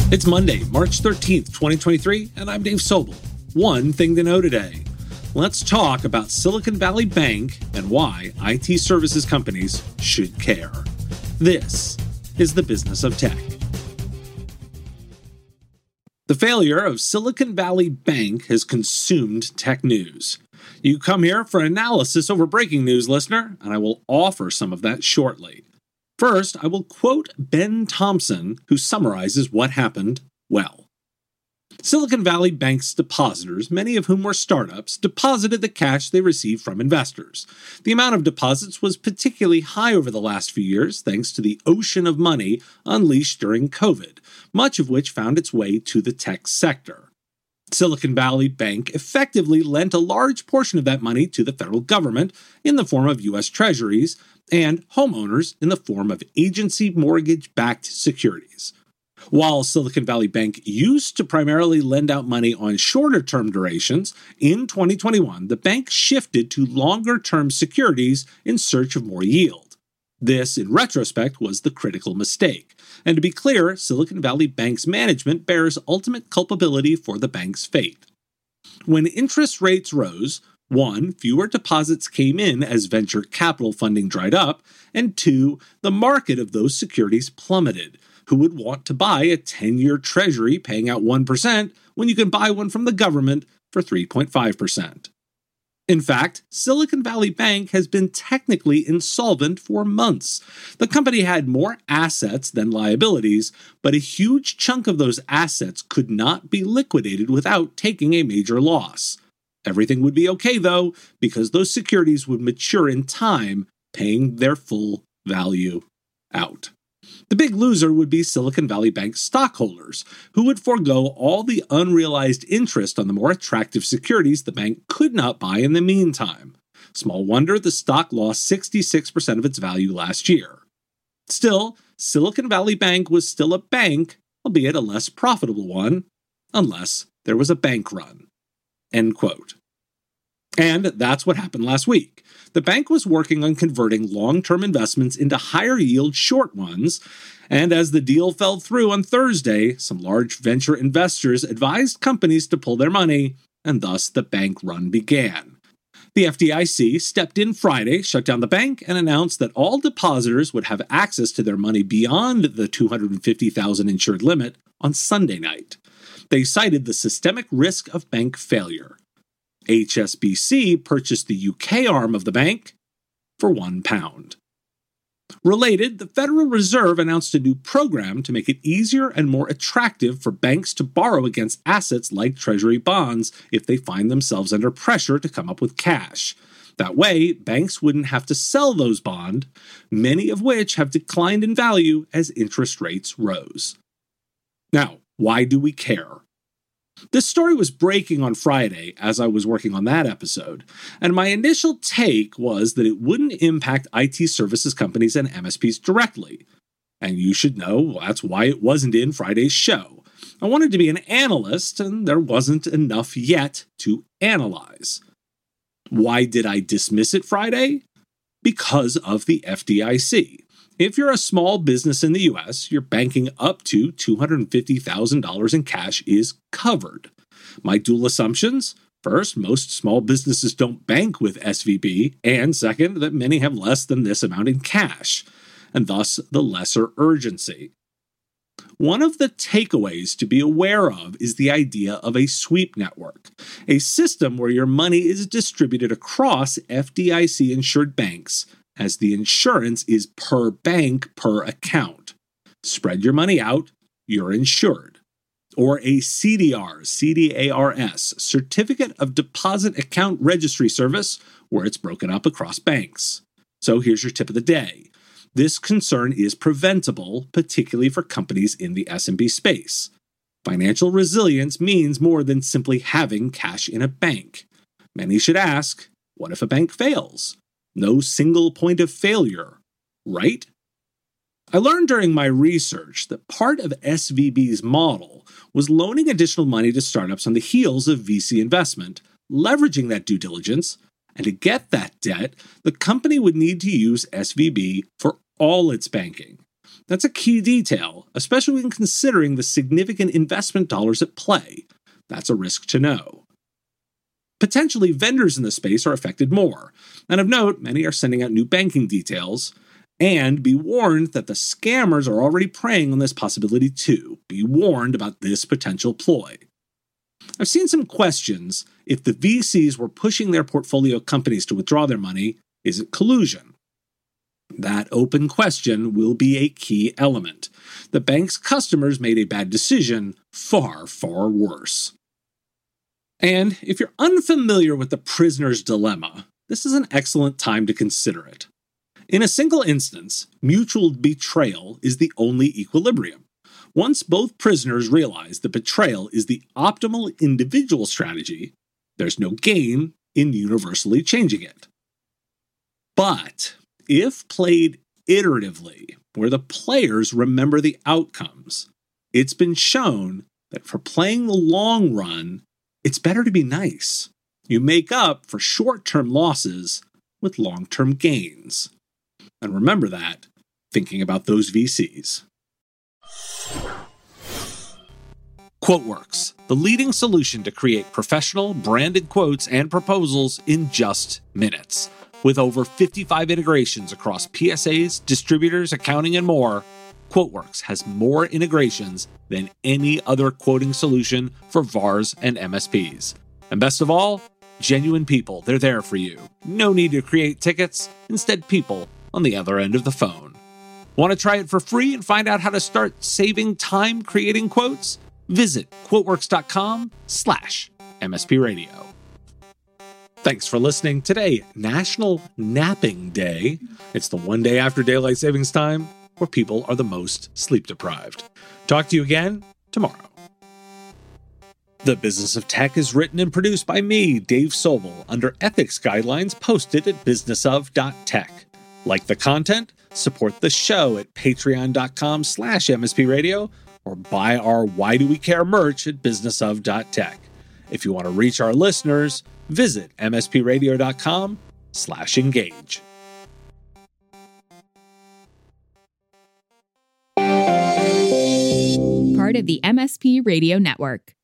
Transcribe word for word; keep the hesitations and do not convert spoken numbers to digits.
It's Monday, March thirteenth, twenty twenty-three, and I'm Dave Sobel. One thing to know today. Let's talk about Silicon Valley Bank and why I T services companies should care. This is the Business of Tech. The failure of Silicon Valley Bank has consumed tech news. You come here for analysis over breaking news, listener, and I will offer some of that shortly. First, I will quote Ben Thompson, who summarizes what happened well. Silicon Valley Bank's depositors, many of whom were startups, deposited the cash they received from investors. The amount of deposits was particularly high over the last few years, thanks to the ocean of money unleashed during COVID, much of which found its way to the tech sector. Silicon Valley Bank effectively lent a large portion of that money to the federal government in the form of U S Treasuries and homeowners in the form of agency mortgage-backed securities. While Silicon Valley Bank used to primarily lend out money on shorter-term durations, in twenty twenty-one, the bank shifted to longer-term securities in search of more yield. This, in retrospect, was the critical mistake. And to be clear, Silicon Valley Bank's management bears ultimate culpability for the bank's fate. When interest rates rose, one, fewer deposits came in as venture capital funding dried up, and two, the market of those securities plummeted. Who would want to buy a ten-year treasury paying out one percent when you can buy one from the government for three point five percent? In fact, Silicon Valley Bank has been technically insolvent for months. The company had more assets than liabilities, but a huge chunk of those assets could not be liquidated without taking a major loss. Everything would be okay, though, because those securities would mature in time, paying their full value out. The big loser would be Silicon Valley Bank stockholders, who would forego all the unrealized interest on the more attractive securities the bank could not buy in the meantime. Small wonder the stock lost sixty-six percent of its value last year. Still, Silicon Valley Bank was still a bank, albeit a less profitable one, unless there was a bank run. End quote. And that's what happened last week. The bank was working on converting long-term investments into higher-yield short ones, and as the deal fell through on Thursday, some large venture investors advised companies to pull their money, and thus the bank run began. The F D I C stepped in Friday, shut down the bank, and announced that all depositors would have access to their money beyond the two hundred fifty thousand dollars insured limit on Sunday night. They cited the systemic risk of bank failure. H S B C purchased the U K arm of the bank for one pound. Related, the Federal Reserve announced a new program to make it easier and more attractive for banks to borrow against assets like Treasury bonds if they find themselves under pressure to come up with cash. That way, banks wouldn't have to sell those bonds, many of which have declined in value as interest rates rose. Now, why do we care? This story was breaking on Friday as I was working on that episode, and my initial take was that it wouldn't impact I T services companies and M S Ps directly. And you should know that's why it wasn't in Friday's show. I wanted to be an analyst, and there wasn't enough yet to analyze. Why did I dismiss it Friday? Because of the F D I C. If you're a small business in the U S, your banking up to two hundred fifty thousand dollars in cash is covered. My dual assumptions? First, most small businesses don't bank with S V B, and second, that many have less than this amount in cash, and thus the lesser urgency. One of the takeaways to be aware of is the idea of a sweep network, a system where your money is distributed across F D I C-insured banks, as the insurance is per bank per account. Spread your money out, you're insured. Or a C D R, C D A R S, Certificate of Deposit Account Registry Service, where it's broken up across banks. So here's your tip of the day. This concern is preventable, particularly for companies in the S M B space. Financial resilience means more than simply having cash in a bank. Many should ask, what if a bank fails? No single point of failure, right? I learned during my research that part of S V B's model was loaning additional money to startups on the heels of V C investment, leveraging that due diligence, and to get that debt, the company would need to use S V B for all its banking. That's a key detail, especially when considering the significant investment dollars at play. That's a risk to know. Potentially, vendors in the space are affected more, and of note, many are sending out new banking details. And be warned that the scammers are already preying on this possibility too. Be warned about this potential ploy. I've seen some questions if the V Cs were pushing their portfolio companies to withdraw their money, is it collusion? That open question will be a key element. The bank's customers made a bad decision, far, far worse. And if you're unfamiliar with the prisoner's dilemma, this is an excellent time to consider it. In a single instance, mutual betrayal is the only equilibrium. Once both prisoners realize that betrayal is the optimal individual strategy, there's no gain in universally changing it. But if played iteratively, where the players remember the outcomes, it's been shown that for playing the long run, it's better to be nice. You make up for short-term losses with long-term gains. And remember that, thinking about those V Cs. QuoteWorks, the leading solution to create professional, branded quotes and proposals in just minutes. With over fifty-five integrations across P S As, distributors, accounting, and more, QuoteWorks has more integrations than any other quoting solution for V A Rs and M S Ps. And best of all, genuine people. They're there for you. No need to create tickets. Instead, people on the other end of the phone. Want to try it for free and find out how to start saving time creating quotes? Visit quoteworks.com slash MSP Radio. Thanks for listening. Today, National Napping Day. It's the one day after daylight savings time where people are the most sleep deprived. Talk to you again tomorrow. The Business of Tech is written and produced by me, Dave Sobel, under ethics guidelines posted at business of dot tech. Like the content? Support the show at patreon.com slash mspradio or buy our Why Do We Care merch at business of dot tech. If you want to reach our listeners, visit mspradio.com slash engage. Part of the M S P Radio Network.